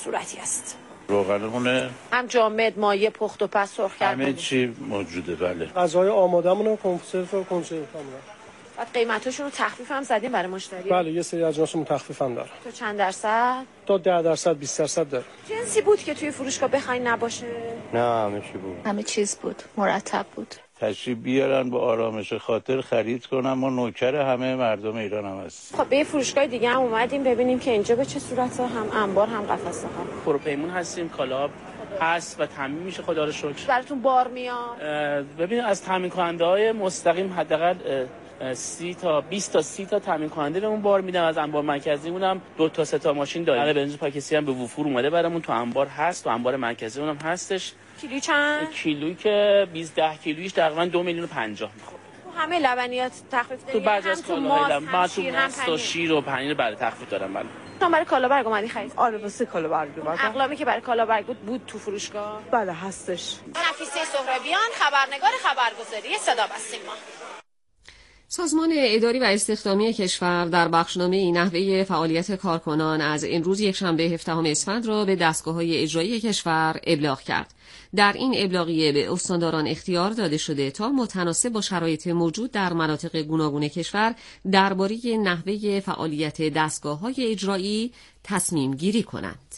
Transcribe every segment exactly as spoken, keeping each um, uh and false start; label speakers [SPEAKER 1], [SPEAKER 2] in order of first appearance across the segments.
[SPEAKER 1] صورتی است.
[SPEAKER 2] روغنمونه
[SPEAKER 1] هم جامد، مایه، پخت و پس، سرخ کردن،
[SPEAKER 2] همه چی موجوده. بله.
[SPEAKER 3] غذای آماده‌مون کنسرو و کنسرو کاملا.
[SPEAKER 1] بعد قیمتاشون رو تخفیف هم زدیم برای مشتری؟
[SPEAKER 3] بله، یه سری اجناسمون تخفیف هم داره.
[SPEAKER 1] تو چند درصد؟
[SPEAKER 3] تا ده درصد بیست درصد داره.
[SPEAKER 1] جنسی بود که توی فروشگاه بخواین نباشه؟
[SPEAKER 2] نه، همه چی بود.
[SPEAKER 4] همه چیز بود، مرتب بود.
[SPEAKER 2] تشریف بیارن با آرامش خاطر خرید کنن. ما نوکر همه مردم ایران هم هستیم.
[SPEAKER 1] خب به فروشگاه دیگه هم اومدیم ببینیم که اینجا به چه صورته، هم انبار هم قفسه ها.
[SPEAKER 5] پروپیمون هستیم، کالا هست و تامین میشه خدا رو شکر.
[SPEAKER 1] براتون بار میاد؟
[SPEAKER 5] ببینید از تامین کننده های مستقیم حداقل سی تا بیست تا سی تا تامین کننده بهمون بار میدن. از انبار مرکزیمون هم دو تا سه تا ماشین داریم. برای بنزین پاکسی هم به وفور اومده برامون تو انبار هست، تو انبار مرکزیمون هم هستش.
[SPEAKER 1] کیلو چند؟
[SPEAKER 5] کیلویی که بیست کیلوییش تقریبا دو میلیون و پنجاه میخوره.
[SPEAKER 1] همه لبنیات تخفیف داریم؟
[SPEAKER 5] تو بعضی از کالاهای لبن، ما تو ماست و شیر و پنیر برای تخفیف دارم. بله.
[SPEAKER 1] شما برای کالابرگ اومدی خرید؟
[SPEAKER 6] آره واسه کالابرگ اومدم.
[SPEAKER 1] اقلامی که برای کالابرگ بود بود تو فروشگاه؟
[SPEAKER 6] بله هستش.
[SPEAKER 1] نفیسه سهرابیان، خبرنگار خبرگزاری صدا و سیما.
[SPEAKER 7] سازمان اداری و استخدامی کشور در بخشنامه نحوه فعالیت کارکنان از امروز یکشنبه هفدهم اسفند را به دستگاه‌های اجرایی کشور ابلاغ کرد. در این ابلاغیه به استانداران اختیار داده شده تا متناسب با شرایط موجود در مناطق گوناگون کشور درباره نحوه فعالیت دستگاه‌های اجرایی تصمیم گیری کنند.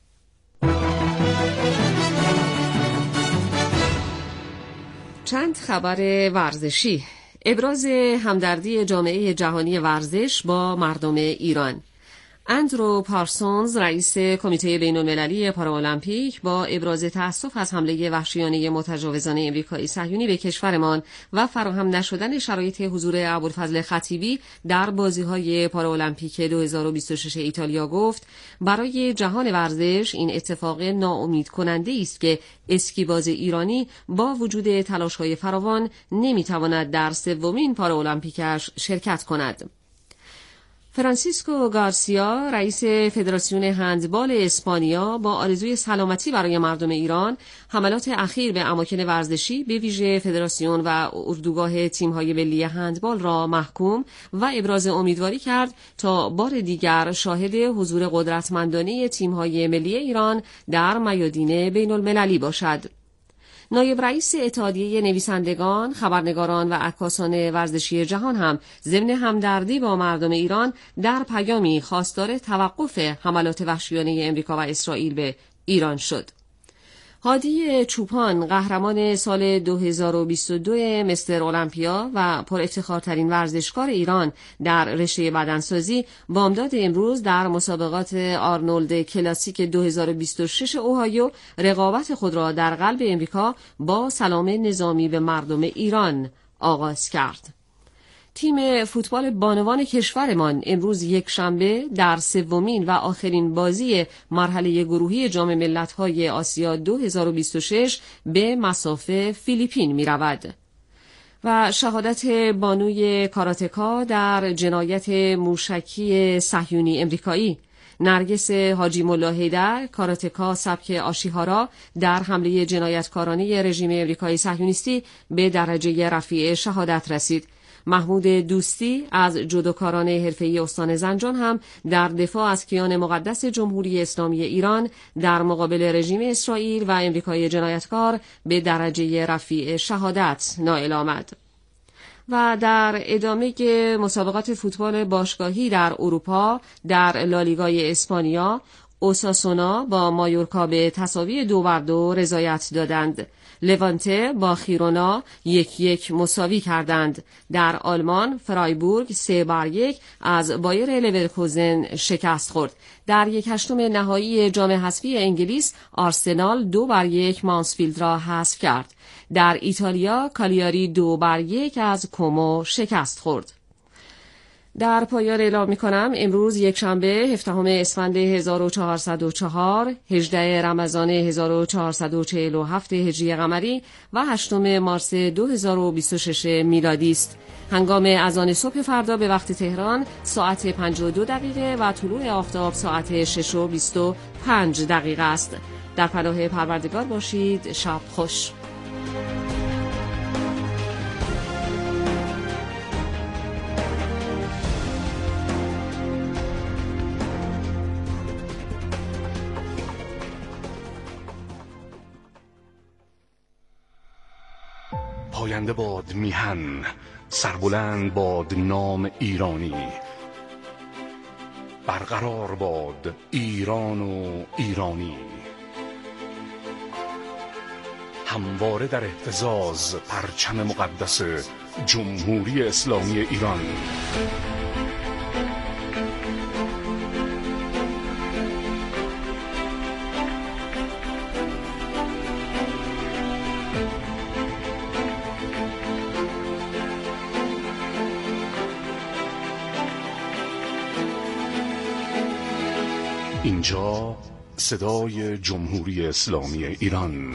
[SPEAKER 7] چند خبر ورزشی. ابراز همدردی جامعه جهانی ورزش با مردم ایران. اندرو پارسونز رئیس کمیته بین‌المللی پارالمپیک با ابراز تأسف از حمله وحشیانه متجاوزان آمریکایی صهیونی به کشورمان و فراهم نشدن شرایط حضور ابوالفضل خطیبی در بازی‌های پارالمپیک دو هزار و بیست و شش ایتالیا گفت برای جهان ورزش این اتفاق ناامید کننده است که اسکیباز ایرانی با وجود تلاش‌های فراوان نمی‌تواند در سومین پارالمپیکش شرکت کند. فرانسیسکو گارسیا رئیس فدراسیون هندبال اسپانیا با آرزوی سلامتی برای مردم ایران حملات اخیر به اماکن ورزشی به ویژه فدراسیون و اردوگاه تیم‌های ملی هندبال را محکوم و ابراز امیدواری کرد تا بار دیگر شاهد حضور قدرتمندانه تیم‌های ملی ایران در میادین بین‌المللی باشد. نایب رئیس اتحادیه نویسندگان، خبرنگاران و عکاسان ورزشی جهان هم ضمن همدردی با مردم ایران در پیامی خواستار توقف حملات وحشیانه امریکا و اسرائیل به ایران شد. هادی چوپان قهرمان سال دو هزار و بیست و دو مستر المپیا و پر افتخارترین ورزشکار ایران در رشته بدنسازی بامداد امروز در مسابقات آرنولد کلاسیک دو هزار و بیست و شش اوهایو رقابت خود را در قلب امریکا با سلام نظامی به مردم ایران آغاز کرد. تیم فوتبال بانوان کشورمان امروز یک شنبه در سومین و آخرین بازی مرحله گروهی جام ملت‌های آسیا دو هزار و بیست و شش به مصاف فیلیپین می رود. و شهادت بانوی کاراتکا در جنایت موشکی صهیونی امریکایی. نرگس حاجی مولا حیدر کاراتکا سبک آشیهارا در حمله جنایتکارانه رژیم امریکایی صهیونیستی به درجه رفیع شهادت رسید. محمود دوستی از جودوکاران حرفه‌ای استان زنجان هم در دفاع از کیان مقدس جمهوری اسلامی ایران در مقابل رژیم اسرائیل و امریکای جنایتکار به درجه رفیع شهادت نائل آمد. و در ادامه مسابقات فوتبال باشگاهی در اروپا در لالیگای اسپانیا اوساسونا با مایورکا به تساوی دو بر دو رضایت دادند. لوانته با خیرونا یک یک مساوی کردند. در آلمان فرایبورگ سه بر یک از بایر لورکوزن شکست خورد. در یک هشتم نهایی جام حذفی انگلیس آرسنال دو بر یک مانسفیلد را حذف کرد. در ایتالیا کالیاری دو بر یک از کومو شکست خورد. در پایان اعلام می‌کنم امروز یک شنبه هفدهم اسفند هزار و چهارصد و چهار، هجدهم رمضان هزار و چهارصد و چهل و هفت هجری قمری و هشتم مارس دو هزار و بیست و شش میلادی است. هنگام اذان صبح فردا به وقت تهران ساعت پنج و دو دقیقه و طلوع آفتاب ساعت شش و بیست و پنج دقیقه است. در پناه پروردگار باشید. شب خوش.
[SPEAKER 8] پاینده باد میهن، سربلند باد نام ایرانی. برقرار باد ایران و ایرانی. همواره در اهتزاز پرچم مقدس جمهوری اسلامی ایران. اینجا صدای جمهوری اسلامی ایران.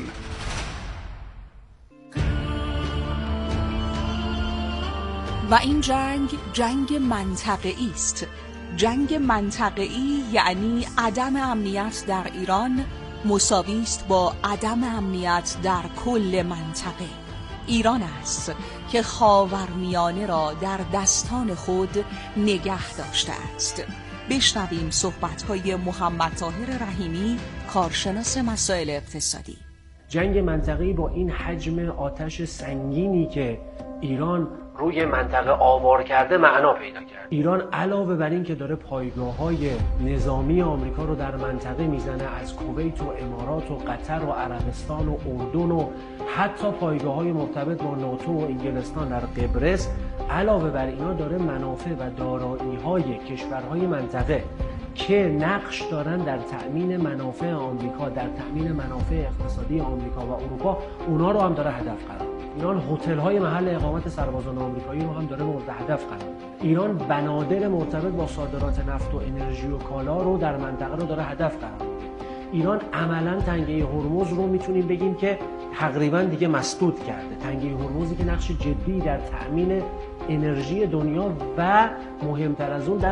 [SPEAKER 9] و این جنگ جنگ منطقه‌ای است. جنگ منطقه‌ای یعنی عدم امنیت در ایران مساوی است با عدم امنیت در کل منطقه. ایران است که خاورمیانه را در دستان خود نگه داشته است. بشنویم صحبت‌های محمد طاهر رحیمی، کارشناس مسائل اقتصادی.
[SPEAKER 10] جنگ منطقه‌ای با این حجم آتش سنگینی که ایران روی منطقه آوار کرده معنا پیدا کرد. ایران علاوه بر این که داره پایگاه‌های نظامی آمریکا رو در منطقه میزنه، از کویت و امارات و قطر و عربستان و اردن و حتی پایگاه‌های مرتبط با ناتو و انگلستان در قبرس، علاوه بر اینا داره منافع و دارایی‌های کشورهای منطقه که نقش دارن در تأمین منافع آمریکا، در تأمین منافع اقتصادی آمریکا و اروپا، اونا رو هم داره هدف قرار میده. ایران هتل‌های محل اقامت سربازان آمریکایی رو هم داره مورد هدف قرار میده. ایران بنادر مرتبط با صادرات نفت و انرژی و کالا رو در منطقه رو داره هدف قرار میده. ایران عملاً تنگه هرمز رو میتونیم بگیم که تقریباً دیگه مسدود کرده. تنگه هرمزی که نقش جدی در تأمین انرژی دنیا و مهمتر از اون در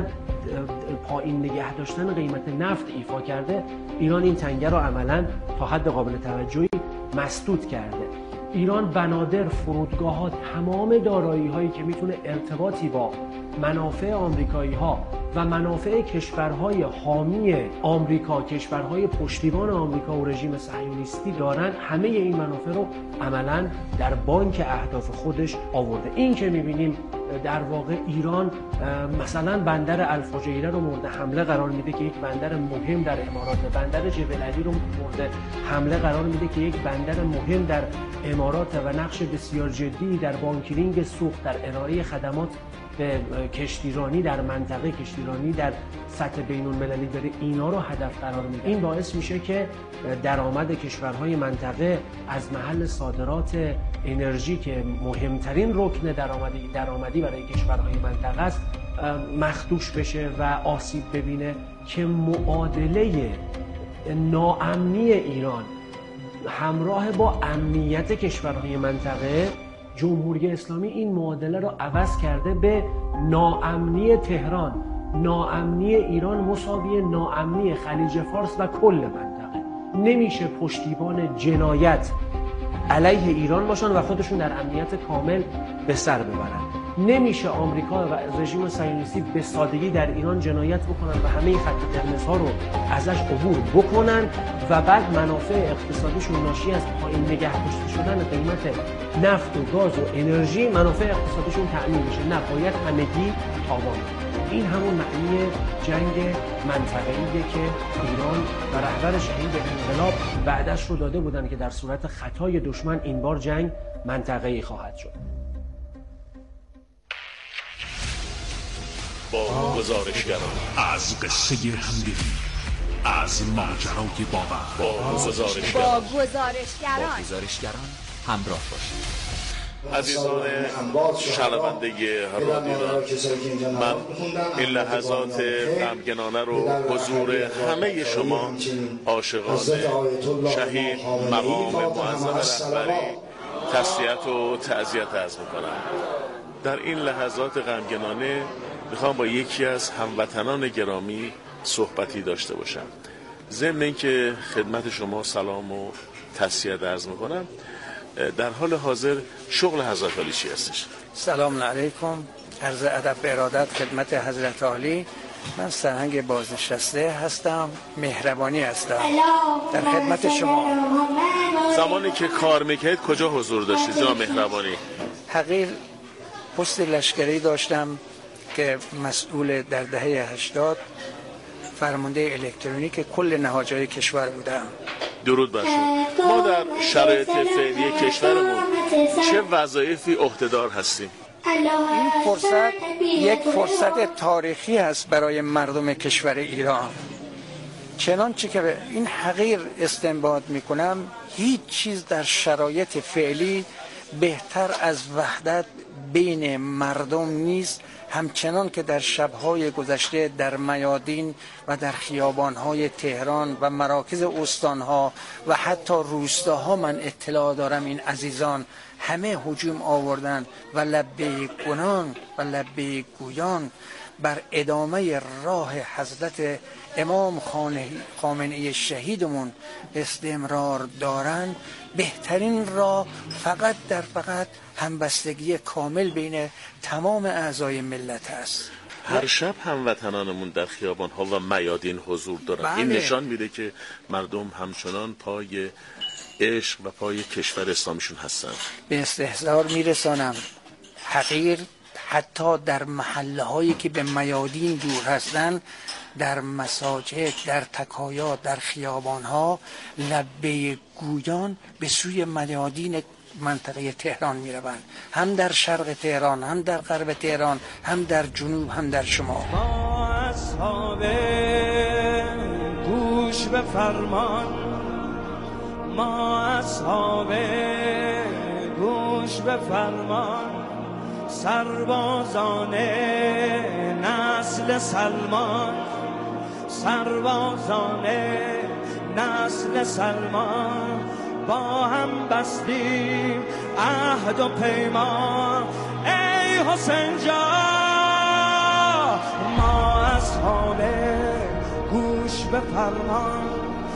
[SPEAKER 10] پایین نگه داشتن قیمت نفت ایفا کرده، ایران این تنگه رو عملاً تا حد قابل توجهی مسدود کرده. ایران بنادر، فرودگاه‌ها، تمام دارایی‌هایی که میتونه ارتباطی با منافع آمریکایی‌ها و منافع کشورهای حامی آمریکا، کشورهای پشتیبان آمریکا و رژیم صهیونیستی دارن، همه این منافع رو عملاً در بانک اهداف خودش آورده. این که می‌بینیم در واقع ایران مثلا بندر الفجیره رو مورد حمله قرار میده که یک بندر مهم در امارات، بندر جبل علی رو مورد حمله قرار میده که یک بندر مهم در امارات و نقش بسیار جدی در بانکینگ سوخت، در ارائه خدمات به کشتیرانی در منطقه، کشتیرانی در سطح بین المللی داره، اینا رو هدف قرار میده. این باعث میشه که درآمد کشورهای منطقه از محل صادرات انرژی که مهمترین رکن درآمدی درآمدی برای کشورهای منطقه است مخدوش بشه و آسیب ببینه، که معادله ناامنی ایران همراه با امنیت کشورهای منطقه، جمهوری اسلامی این معادله رو عوض کرده به ناامنی تهران. ناامنی ایران مساوی ناامنی خلیج فارس و کل منطقه. نمیشه پشتیبان جنایت علیه ایران باشن و خودشون در امنیت کامل به سر ببرن. نمیشه آمریکا و رژیم صهیونیستی به سادگی در ایران جنایت بکنن و همه خط قرمزها رو ازش عبور بکنن و بعد منافع اقتصادیشون ناشی از پایین نگه داشته شدن قیمت نفت و گاز و انرژی، منافع اقتصادیشون تأمین میشه. نه، باید همگی تاوان. این همون معنی جنگ منطقه‌ایه که ایران و رهبر شهید انقلاب وعده‌اش رو داده بودن که در صورت خطای دشمن این بار جنگ منطقه‌ای خواهد شد.
[SPEAKER 11] با گزارشگران
[SPEAKER 8] از قصه همدلی، از ماجرای باور،
[SPEAKER 11] با گزارشگران
[SPEAKER 12] با گزارشگران
[SPEAKER 13] با گزارشگران همراه باشید.
[SPEAKER 11] عزیزان شنونده رادیو، من این لحظات غمگنانه رو حضور همه شما عاشقان شهید مقام معظم رهبری تسلیت و تعزیت عرض می‌کنم. در این لحظات غمگنانه میخوام با یکی از هموطنان گرامی صحبتی داشته باشم. ضمن اینکه خدمت شما سلام و تسلیت عرض میکنم، در حال حاضر شغل حضرت عالی چی هستش؟
[SPEAKER 14] سلام علیکم، عرض ادب و ارادت خدمت حضرت عالی.
[SPEAKER 12] من سرهنگ بازنشسته هستم، مهربانی هستم، در خدمت شما.
[SPEAKER 11] زمانی که کار میکرد کجا حضور داشتی جا مهربانی؟
[SPEAKER 12] حقیر پست لشکری داشتم که مسئول در دهه هشتاد فرمانده الکترونیک کل نهادهای کشور بودم.
[SPEAKER 11] درود بر شما. ما در شرایط فعلی کشورمون چه وظایفی عهده‌دار هستیم؟
[SPEAKER 12] این فرصت یک فرصت تاریخی است برای مردم کشور ایران. چنانچه که این حقیر استنباط میکنم، هیچ چیز در شرایط فعلی بهتر از وحدت بین مردم نیست، همچنان که در شب‌های گذشته در میادین و در خیابان‌های تهران و مراکز استان‌ها و حتی روستاها من اطلاع دارم این عزیزان همه هجوم آوردن و لبیک گویان و لبیک گویان بر ادامه راه حضرت امام خامنه‌ای شهیدمون استمرار دارن. بهترین راه فقط در فقط همبستگی کامل بین تمام اعضای ملت است.
[SPEAKER 11] هر شب هموطنانمون در خیابان‌ها و میادین حضور دارن. بله. این نشان میده که مردم همچنان پای عشق و پای کشور اسلامیشون هستن.
[SPEAKER 12] به استحضار میرسانم حقیر حتی در محله هایی که به میادین دور هستن، در مساجد، در تکایا، در خیابان ها لبیک گویان به سوی میادین منطقه تهران می روند، هم در شرق تهران، هم در غرب تهران، هم در جنوب، هم در شمال.
[SPEAKER 14] ما اصحاب گوش به فرمان، ما اصحاب گوش به فرمان، سربازان نسل سلمان، سربازان نسل سلمان، با هم بستیم عهد و پیمان. ای حسین جان ما اصحاب گوش به فرمان،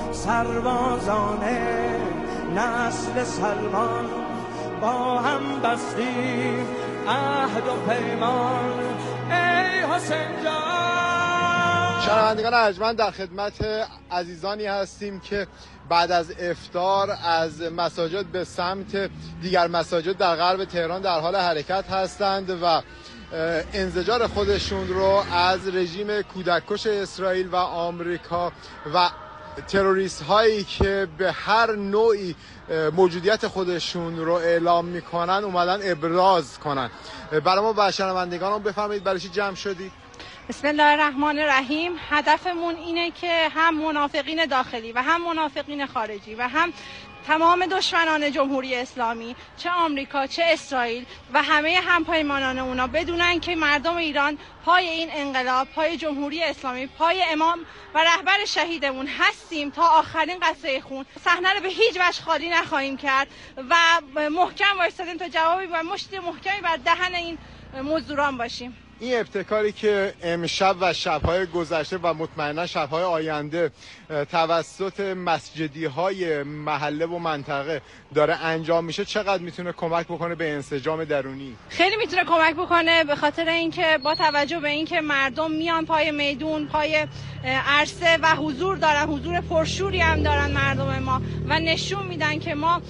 [SPEAKER 14] سربازان نسل سلمان، با هم بستیم عهد و پیمان. ای حسین جان.
[SPEAKER 15] شنوندگان ارجمند، در خدمت عزیزانی هستیم که بعد از افطار از مساجد به سمت دیگر مساجد در غرب تهران در حال حرکت هستند و انزجار خودشون رو از رژیم کودککش اسرائیل و آمریکا و تروریست هایی که به هر نوعی موجودیت خودشون رو اعلام میکنن اومدن ابراز کنن. برای ما و شنوندگانم بفرمایید برای چی جمع شدید؟
[SPEAKER 16] بسم الله الرحمن الرحیم. هدفمون اینه که هم منافقین داخلی و هم منافقین خارجی و هم تمام دشمنان جمهوری اسلامی، چه آمریکا چه اسرائیل و همه همپیمانان اونا بدونن که مردم ایران پای این انقلاب، پای جمهوری اسلامی، پای امام و رهبر شهیدمون هستیم تا آخرین قطره خون. صحنه رو به هیچ وجه خالی نخواهیم کرد و محکم وایسادیم تا جوابی و مشت محکمی بر دهن این مزدوران باشیم.
[SPEAKER 15] این ابتکاری که امشب و شب‌های گذشته و مطمئنا شب‌های آینده توسط مسجدی‌های محله و منطقه داره انجام میشه چقدر میتونه کمک بکنه به انسجام درونی؟
[SPEAKER 16] خیلی میتونه کمک بکنه، به خاطر اینکه با توجه به اینکه مردم میان پای میدون، پای عرصه و حضور دارن، حضور پرشوری هم دارن مردم ما و نشون میدن که ما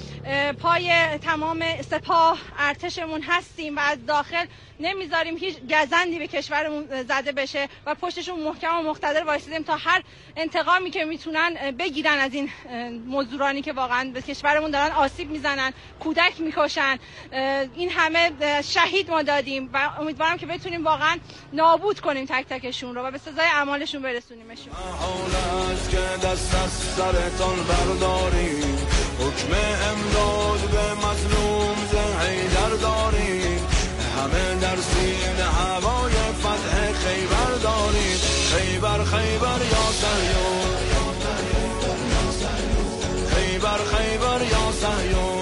[SPEAKER 16] پای تمام سپاه ارتشمون هستیم و از داخل نمیذاریم هیچ گزندی به کشورمون زده بشه و پشتشون محکم و مقتدر وایسیدیم تا هر انتقامی که میتونن بگیرن از این مزدورانی که واقعا به کشورمون دارن آسیب میزنن، کودک میکشن. این همه شهید ما دادیم و امیدوارم که بتونیم واقعا نابود کنیم تک تکشون رو و به سزای اعمالشون برسونیمشون.
[SPEAKER 14] حالش که دست از سرتان برداریم، حکم امداد به مظلوم زهیدر داریم، همه در سینه هوای فتح خیبر داریم. خیبر خیبر یا صهیون، خیبر خیبر یا صهیون.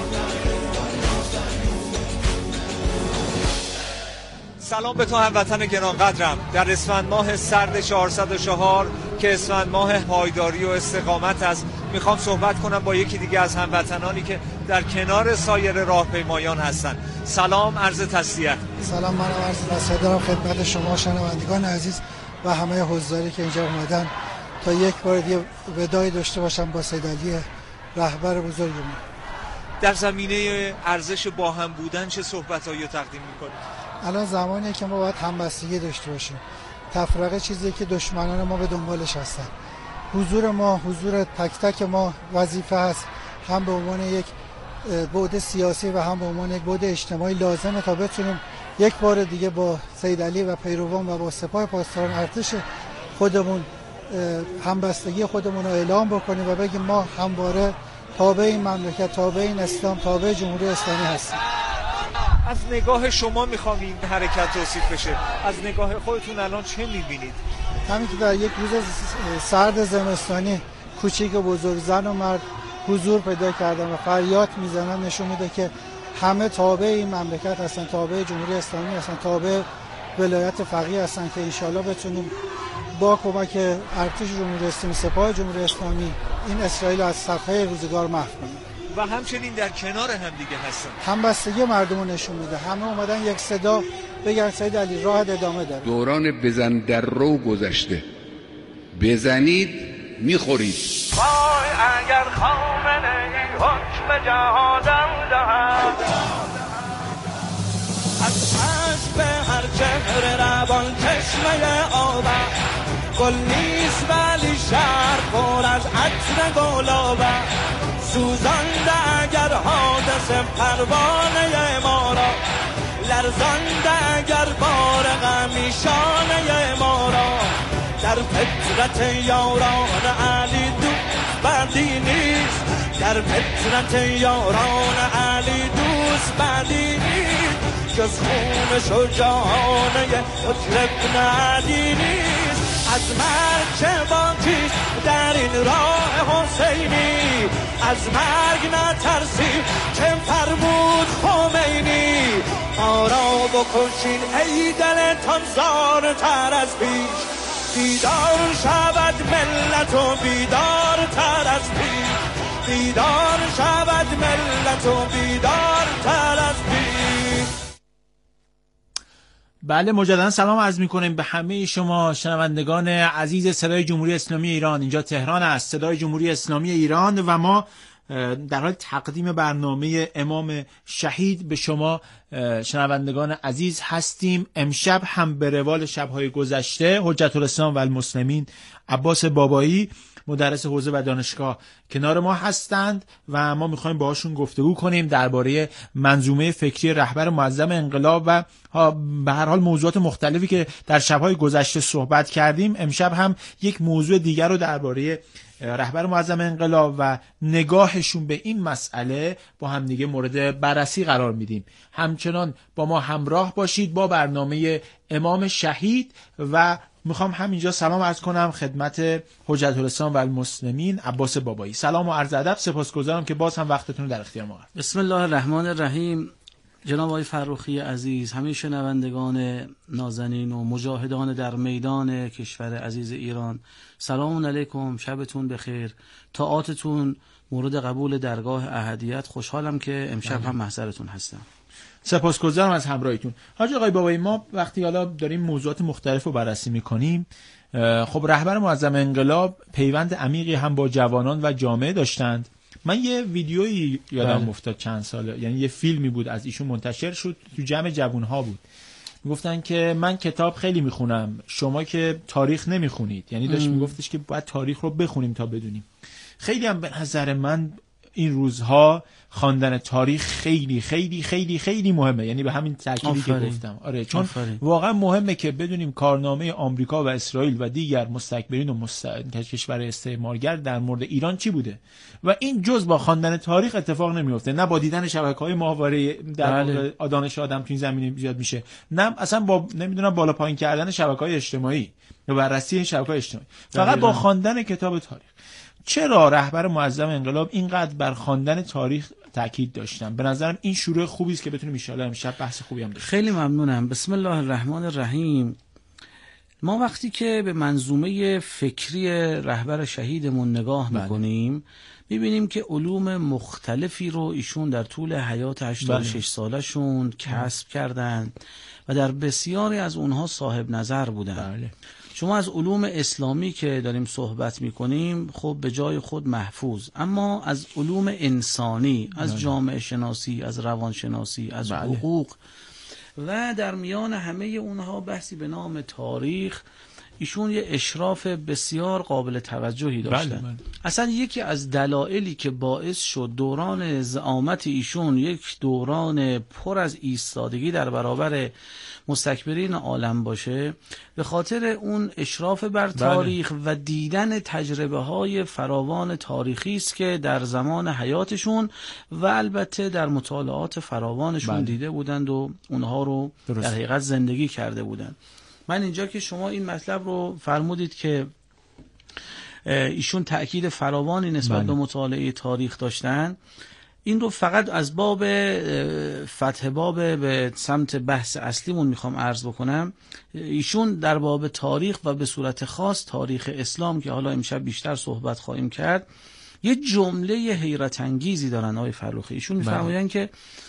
[SPEAKER 17] سلام به تو هموطن گرانقدرم. در اسفند ماه سرد چهارصد و چهار که اسفند ماه پایداری و استقامت است، میخوام صحبت کنم با یکی دیگه از هموطنانی که در کنار سایر راهپیمایان هستند. سلام، عرض تسلیت.
[SPEAKER 18] سلام، من عرض تسلیت دارم خدمت شما شنوندگان عزیز و همه حضاری که اینجا اومدن تا یک بار دیگه وداعی داشته باشم با سید علی رهبر بزرگمون.
[SPEAKER 17] در زمینه ارزش با هم بودن چه صحبتایی تقدیم میکنید؟
[SPEAKER 18] الان زمانیه که ما باید همبستگی داشته باشیم. تفرقه چیزی که دشمنان ما به دنبالش هستن. حضور ما، حضور تک تک ما وظیفه هست، هم به عنوان یک بعد سیاسی و هم به عنوان یک بعد اجتماعی لازمه تا بتونیم یک بار دیگه با سید علی و پیروان و با سپاه پاسداران ارتش خودمون همبستگی خودمون رو اعلام بکنیم و بگیم ما همواره تابع این مملکت، تابع این اسلام، تابع جمهوری اسلامی هستیم.
[SPEAKER 17] از نگاه شما میخوام این حرکت توصیف بشه، از نگاه خودتون الان چه میبینید؟
[SPEAKER 18] همین که در یک روز سرد زمستانی کوچیک و بزرگ، زن و مرد حضور پیدا کردن و فریاد میزنن، نشون میده که همه تابع این مملکت هستن، تابع جمهوری اسلامی هستن، تابع ولایت فقیه هستن که انشالله بتونیم با کمک ارتش جمهوری اسلامی، سپاه جمهوری اسلامی این اسرائیل از صفحه روزگار محو کنیم.
[SPEAKER 17] و همچنین در کنار هم دیگه هستن.
[SPEAKER 18] همبستگی مردم نشون میده، همه اومدن یک صدا بگن سید علی راه ادامه داره.
[SPEAKER 19] دوران بزن در رو گذشته، بزنید میخورید.
[SPEAKER 14] وای اگر خامنه ای حکم جهادم دهد، از حسب هر چهره روان چشمه آبم، گل نیست ولی شهر پر از عطر گلابه، سوزانده اگر حادث پروانه ما را، لرزانده اگر بار غمیشانه ما را، در فطرت یاران علی دوست بدی نیست، در فطرت یاران علی دوست بدی نیست، جز خون شجاعانه حجر ندی نیست. از مرگ چه باکیست در این راه حسینی، از مرگ نترسیم چه فرمود خمینی، ما را بکشین ای دلتان زارتر از پیش، بیدار شود ملت و بیدار تر از پیش، بیدار شود ملت و بیدار تر از پیش.
[SPEAKER 20] بله، مجددا سلام عرض می‌کنیم به همه شما شنوندگان عزیز صدای جمهوری اسلامی ایران. اینجا تهران است، صدای جمهوری اسلامی ایران، و ما در حال تقدیم برنامه امام شهید به شما شنوندگان عزیز هستیم. امشب هم به روال شب‌های گذشته حجت الاسلام و المسلمین عباس بابایی مدرس حوزه و دانشگاه کنار ما هستند و ما میخوایم باهاشون گفتگو کنیم درباره منظومه فکری رهبر معظم انقلاب و به هر حال موضوعات مختلفی که در شب‌های گذشته صحبت کردیم. امشب هم یک موضوع دیگر رو درباره رهبر معظم انقلاب و نگاهشون به این مسئله با هم دیگه مورد بررسی قرار میدیم. همچنان با ما همراه باشید با برنامه امام شهید و میخوام همینجا سلام عرض کنم خدمت حجت الاسلام و المسلمین عباس بابایی. سلام و عرض ادب، سپاسگزارم که باز هم وقتتون رو در اختیار ما قرار.
[SPEAKER 21] بسم الله الرحمن الرحیم. جناب آقای فرخی عزیز، همه شنوندگان نازنین و مجاهدان در میدان کشور عزیز ایران، سلام علیکم، شبتون بخیر، طاعاتتون مورد قبول درگاه احدیت. خوشحالم که امشب هم محضرتون هستم.
[SPEAKER 20] سپاسگزارم از همراهیتون. حاج آقای بابایی، ما وقتی حالا داریم موضوعات مختلف رو بررسی میکنیم، خب رهبر معظم انقلاب پیوند عمیقی هم با جوانان و جامعه داشتند. من یه ویدیویی یادم افتاد چند ساله، یعنی یه فیلمی بود از ایشون منتشر شد، تو جمع جوانها بود، میگفتن که من کتاب خیلی میخونم، شما که تاریخ نمیخونید. یعنی داشت میگفتش که باید تاریخ رو بخونیم تا بدونیم. خیلی هم به نظر من این روزها خواندن تاریخ خیلی خیلی خیلی خیلی مهمه، یعنی به همین تأکیدی که گفتم. آره، چون آفرین. واقعا مهمه که بدونیم کارنامه آمریکا و اسرائیل و دیگر مستکبرین و مست... کشور استعمارگر در مورد ایران چی بوده و این جز با خواندن تاریخ اتفاق نمیفته، نه با دیدن شبکه‌های ماهواره در بله. دانش آدم تو این زمینه زیاد میشه، نه اصلا با نمیدونم بالا پایین کردن شبکه‌های اجتماعی یا بررسی شبکه‌های اجتماعی، فقط با خواندن کتاب تاریخ. چرا رهبر معظم انقلاب اینقدر بر خواندن تاریخ تاکید داشتن؟ به نظرم این شروع خوبی است که بتونیم ان شاءالله امشب بحث خوبی هم داشته.
[SPEAKER 21] خیلی ممنونم. بسم الله الرحمن الرحیم. ما وقتی که به منظومه فکری رهبر شهیدمون نگاه میکنیم میبینیم که علوم مختلفی رو ایشون در طول حیات هشتاد و شش سالشون کسب کردند و در بسیاری از اونها صاحب نظر بودند. بله. شما از علوم اسلامی که داریم صحبت میکنیم خب به جای خود محفوظ، اما از علوم انسانی، از جامعه شناسی، از روان شناسی، از
[SPEAKER 20] بله.
[SPEAKER 21] حقوق و در میان همه اونها بحثی به نام تاریخ، ایشون یه اشراف بسیار قابل توجهی داشتن.
[SPEAKER 20] بله بله.
[SPEAKER 21] اصلا یکی از دلایلی که باعث شد دوران زعامت ایشون یک دوران پر از ایستادگی در برابر مستکبرین عالم باشه، به خاطر اون اشراف بر تاریخ بله. و دیدن تجربه های فراوان تاریخی است که در زمان حیاتشون و البته در مطالعات فراوانشون بله. دیده بودند و اونها رو درست. در حقیقت زندگی کرده بودند. من اینجا که شما این مطلب رو فرمودید که ایشون تأکید فراوانی نسبت بله. به مطالعه تاریخ داشتن، این رو فقط از باب فتح باب به سمت بحث اصلیمون میخوام عرض بکنم. ایشون در باب تاریخ و به صورت خاص تاریخ اسلام که حالا امشب بیشتر صحبت خواهیم کرد، یه جمله حیرت انگیزی دارن آقای فرخی. ایشون میفرمایند که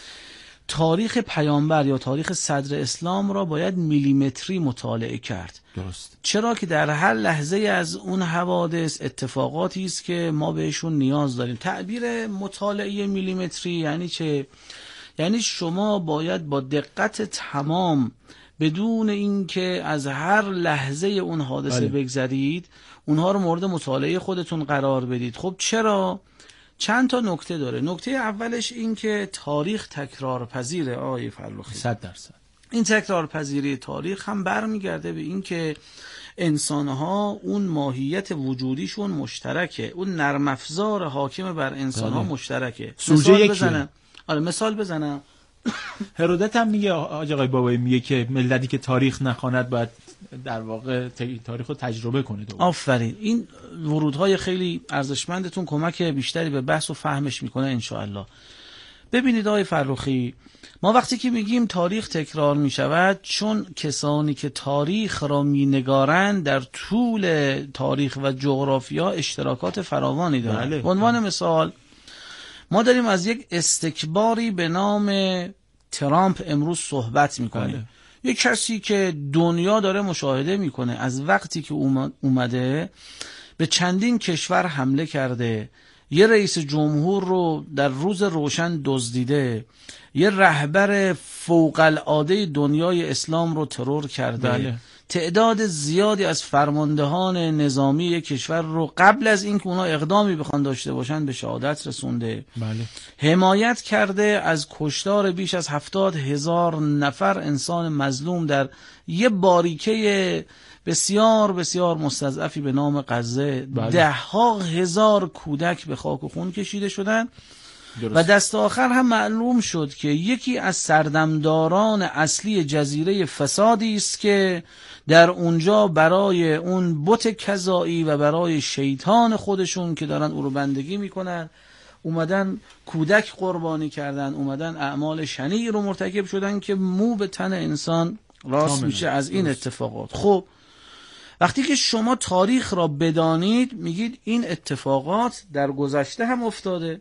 [SPEAKER 21] تاریخ پیامبر یا تاریخ صدر اسلام را باید میلیمتری مطالعه کرد.
[SPEAKER 20] درست.
[SPEAKER 21] چرا که در هر لحظه از اون حوادث اتفاقاتی است که ما بهشون نیاز داریم. تعبیر مطالعه میلیمتری یعنی چه؟ یعنی شما باید با دقت تمام بدون اینکه از هر لحظه اون حادثه بله. بگذرید اونها رو مورد مطالعه خودتون قرار بدید. خب چرا؟ چند تا نکته داره. نکته اولش این که تاریخ تکرار پذیره آقای فرخی.
[SPEAKER 20] صد درصد.
[SPEAKER 21] این تکرار پذیری تاریخ هم برمیگرده به این که انسانها اون ماهیت وجودیشون مشترکه، اون نرم افزار حاکم بر انسانها مشترکه. مثال بزنم. آره مثال بزنم.
[SPEAKER 20] هرودت هم میگه، آقای بابایی میگه که ملتی که تاریخ نخواند باید در واقع تاریخ رو تجربه کنه.
[SPEAKER 21] آفرین. این ورودهای خیلی ارزشمندتون کمک بیشتری به بحث و فهمش میکنه انشاءالله. ببینید آقای فرخی، ما وقتی که میگیم تاریخ تکرار میشود، چون کسانی که تاریخ را مینگارند در طول تاریخ و جغرافیا اشتراکات فراوانی دارند. به عنوان مثال ما داریم از یک استکباری به نام ترامپ امروز صحبت میکنیم. بله. یک کسی که دنیا داره مشاهده میکنه از وقتی که اومده به چندین کشور حمله کرده، یه رئیس جمهور رو در روز روشن دزدیده، یه رهبر فوق العاده دنیای اسلام رو ترور کرده. بله. تعداد زیادی از فرماندهان نظامی یک کشور رو قبل از اینکه اونا اقدامی بخوان داشته باشن به شهادت رسونده.
[SPEAKER 20] بله.
[SPEAKER 21] حمایت کرده از کشتار بیش از هفتاد هزار نفر انسان مظلوم در یه باریکه بسیار بسیار مستضعفی به نام غزه. بله. ده ها هزار کودک به خاک و خون کشیده شدن. درست. و دست آخر هم معلوم شد که یکی از سردمداران اصلی جزیره فسادی است که در اونجا برای اون بت کذایی و برای شیطان خودشون که دارن او رو بندگی میکنن اومدن کودک قربانی کردن، اومدن اعمال شنیعی رو مرتکب شدن که مو به تن انسان راست میشه از این اتفاقات. خب وقتی که شما تاریخ را بدانید میگید این اتفاقات در گذشته هم افتاده.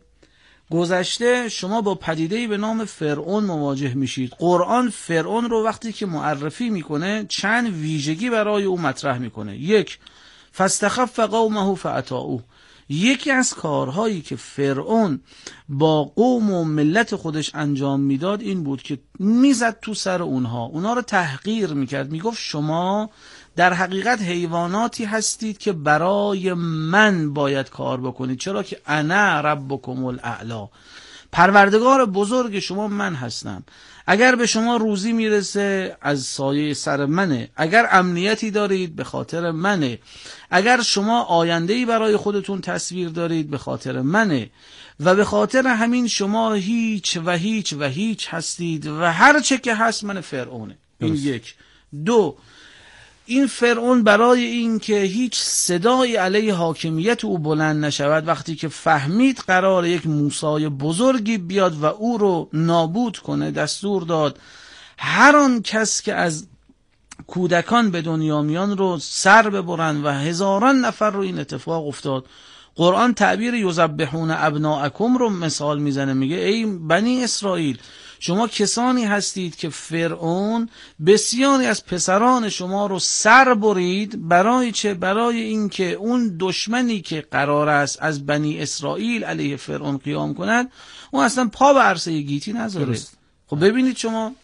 [SPEAKER 21] گذشته شما با پدیده‌ای به نام فرعون مواجه میشید. قرآن فرعون رو وقتی که معرفی میکنه چند ویژگی برای او مطرح میکنه. یک، فاستخف قومه فاطاعوه. یکی از کارهایی که فرعون با قوم و ملت خودش انجام میداد این بود که میزد تو سر اونها، اونها رو تحقیر میکرد، میگفت شما در حقیقت حیواناتی هستید که برای من باید کار بکنید، چرا که انا ربکم الاعلی، پروردگار بزرگ شما من هستم. اگر به شما روزی میرسه از سایه سر منه، اگر امنیتی دارید به خاطر منه، اگر شما آینده‌ای برای خودتون تصویر دارید به خاطر منه و به خاطر همین شما هیچ و هیچ و هیچ هستید و هر چه که هست من فرعونه. این یک. دو، این فرعون برای این که هیچ صدایی علیه حاکمیت او بلند نشود، وقتی که فهمید قرار یک موسی بزرگی بیاد و او رو نابود کنه، دستور داد هر آن کس که از کودکان به دنیا میان رو سر ببرن و هزاران نفر رو این اتفاق افتاد. قرآن تعبیر یذبحون ابناءکم رو مثال میزنه، میگه ای بنی اسرائیل شما کسانی هستید که فرعون بسیاری از پسران شما رو سر برید. برای چه؟ برای اینکه اون دشمنی که قرار است از بنی اسرائیل علیه فرعون قیام کند اون اصلا پا به عرصه گیتی نذاره. خب ببینید شما،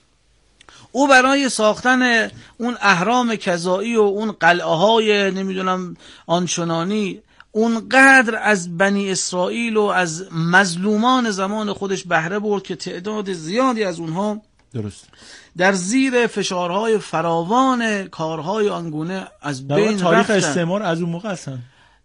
[SPEAKER 21] او برای ساختن اون اهرام کذایی و اون قلعه های نمیدونم آنچنانی اونقدر از بنی اسرائیل و از مظلومان زمان خودش بهره برد که تعداد زیادی از اونها
[SPEAKER 20] درست
[SPEAKER 21] در زیر فشارهای فراوان کارهای آنگونه از بین رفتن.
[SPEAKER 20] تاریخ استعمار از اون موقع هستن.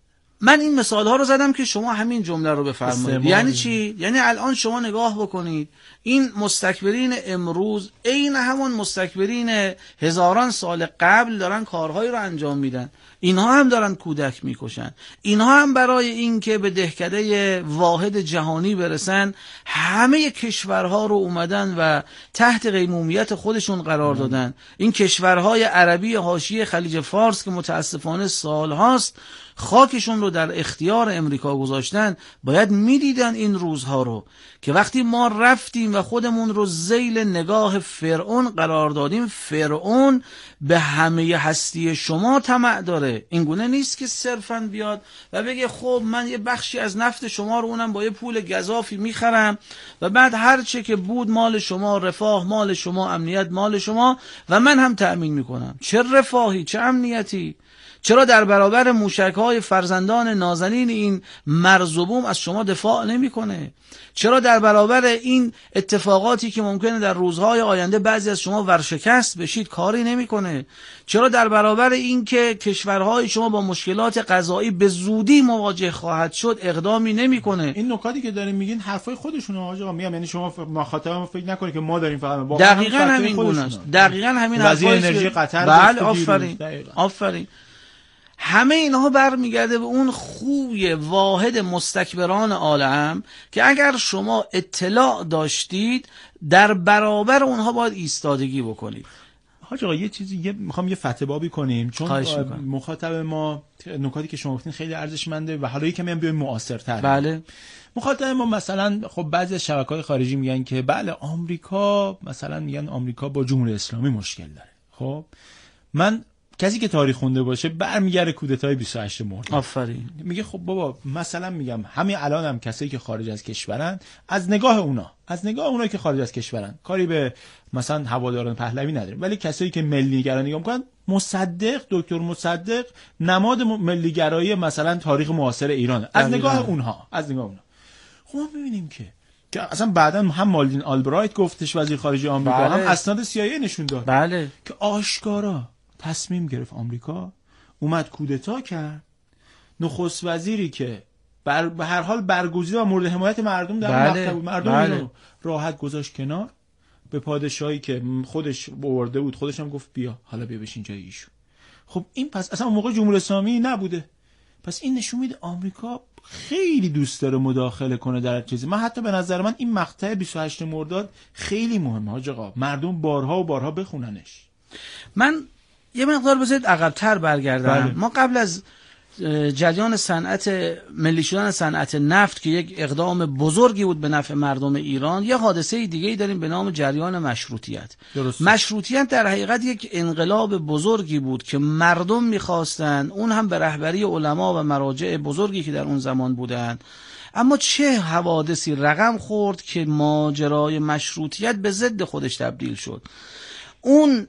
[SPEAKER 21] من این مثال ها رو زدم که شما همین جمله رو بفرمایید. یعنی چی؟ یعنی الان شما نگاه بکنید، این مستکبرین امروز عین همون مستکبرین هزاران سال قبل دارن کارهایی رو انجام میدن. اینها هم دارن کودک میکشن، اینها هم برای اینکه به دهکده واحد جهانی برسن همه کشورها رو اومدن و تحت قیمومیت خودشون قرار دادن. این کشورهای عربی حاشیه خلیج فارس که متاسفانه سالهاست خاکشون رو در اختیار امریکا گذاشتن، باید میدیدن این روزها رو که وقتی ما رفتیم و خودمون رو ذیل نگاه فرعون قرار دادیم، فرعون به همه هستی شما طمع داره. این گونه نیست که صرفاً بیاد و بگه خب من یه بخشی از نفت شما رو اونم با یه پول گزافی میخرم و بعد هر چه که بود مال شما، رفاه مال شما، امنیت مال شما و من هم تأمین میکنم. چه رفاهی، چه امنیتی؟ چرا در برابر موشک‌های فرزندان نازنین این مرز و بوم از شما دفاع نمی‌کنه؟ چرا در برابر این اتفاقاتی که ممکنه در روزهای آینده بعضی از شما ورشکست بشید کاری نمی‌کنه؟ چرا در برابر این که کشورهای شما با مشکلات غذایی به زودی مواجه خواهد شد اقدامی نمی‌کنه؟
[SPEAKER 20] این نکاتی که دارین میگین حرفای خودشونه آقا. میگم یعنی شما مخاطبم فکر نکنه که ما داریم فقط
[SPEAKER 21] دقیقاً همین گونه است. دقیقاً همین حرفای
[SPEAKER 20] انرژی قطر.
[SPEAKER 21] بله آفرین. آفرین. همه اینها برمیگرده به اون خوی واحد مستکبران عالم که اگر شما اطلاع داشتید در برابر اونها باید ایستادگی بکنید.
[SPEAKER 20] حاج آقا یه چیزی یه میخوام یه فتح بابی کنیم چون مخاطب ما نکاتی که شما گفتین خیلی ارزشمنده و حالا یکم هم بیایم معاصرتر.
[SPEAKER 21] بله.
[SPEAKER 20] مخاطب ما مثلا خب بعضی از شبکه‌های خارجی میگن که بله آمریکا مثلا میگن آمریکا با جمهوری اسلامی مشکل داره. خب من کسی که تاریخ خونده باشه برمیگره کودتای بیست و هشتم مرداد.
[SPEAKER 21] آفرین.
[SPEAKER 20] میگه خب بابا مثلا میگم همین الان هم کسایی که خارج از کشورن از نگاه اونا از نگاه اونایی که خارج از کشورن کاری به مثلا هواداران پهلوی نداریم، ولی کسایی که ملی‌گرا نگاه میکنن مصدق دکتر مصدق نماد ملی‌گرایی مثلا تاریخ معاصر ایران از نگاه اونها از نگاه اونها خب ما میبینیم که که اصلا بعدا هم مالدین آلبرایت گفتش وزیر خارجه آمریکا بله. هم اسناد سی آی ای نشون داد
[SPEAKER 21] بله.
[SPEAKER 20] که آشکارا تصمیم گرفت آمریکا اومد کودتا کرد، نخست وزیری که بر به هر حال برگزیده و مورد حمایت مردم در بله. مقطع بود مردم بله. رو راحت گذاشت کنار، به پادشاهی که خودش برده بود خودش هم گفت بیا حالا بیا بشین جای ایشون. خب این پس اصلا اون موقع جمهوری اسلامی نبوده، پس این نشون میده آمریکا خیلی دوست داره مداخله کنه در چیزی. من حتی به نظر من این مقطع بیست و هشتم مرداد خیلی مهمه حاج آقا، مردم بارها و بارها بخوننش.
[SPEAKER 21] من یه مقدار بذارید عقب‌تر برگردم.
[SPEAKER 20] بله.
[SPEAKER 21] ما قبل از جریان صنعت ملی شدن صنعت نفت که یک اقدام بزرگی بود به نفع مردم ایران، یه حادثه دیگه‌ای داریم به نام جریان مشروطیت.
[SPEAKER 20] درست.
[SPEAKER 21] مشروطیت در حقیقت یک انقلاب بزرگی بود که مردم می‌خواستن، اون هم به رهبری علما و مراجع بزرگی که در اون زمان بودند. اما چه حوادثی رقم خورد که ماجرای مشروطیت به ضد خودش تبدیل شد. اون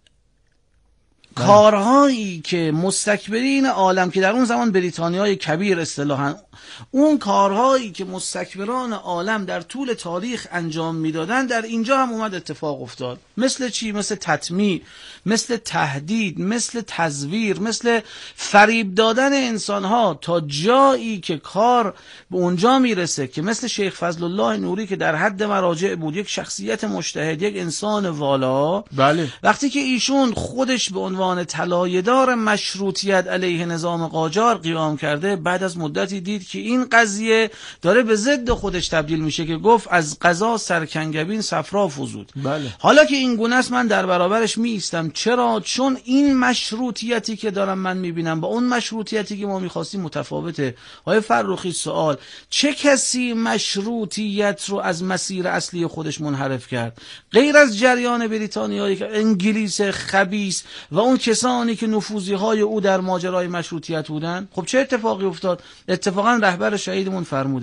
[SPEAKER 21] کارهایی که مستکبرین عالم که در اون زمان بریتانیای کبیر اصطلاحاً اون کارهایی که مستکبران عالم در طول تاریخ انجام میدادن در اینجا هم اومد اتفاق افتاد. مثل چی؟ مثل تطمیع، مثل تهدید، مثل تزویر، مثل فریب دادن انسانها تا جایی که کار به اونجا میرسه که مثل شیخ فضل الله نوری که در حد مراجع بود، یک شخصیت مجتهد، یک انسان والا.
[SPEAKER 20] بله.
[SPEAKER 21] وقتی که ایشون خودش به عنوان عنوان طلایه‌دار مشروطیت علیه نظام قاجار قیام کرده، بعد از مدتی دید که این قضیه داره به ضد خودش تبدیل میشه که گفت از قضا سرکنگبین صفرا فزود.
[SPEAKER 20] بله.
[SPEAKER 21] حالا که این گونه است من در برابرش می ایستم. چرا؟ چون این مشروطیتی که دارم من میبینم با اون مشروطیتی که ما میخواستیم متفاوته. آقای فرخی سوال، چه کسی مشروطیت رو از مسیر اصلی خودش منحرف کرد غیر از جریان بریتانیایی که انگلیس خبیث و اون کسانی که نفوذی های او در ماجرای مشروطیت بودن؟ خب چه اتفاقی افتاد؟ اتفاقا رهبر شهیدمون فرموده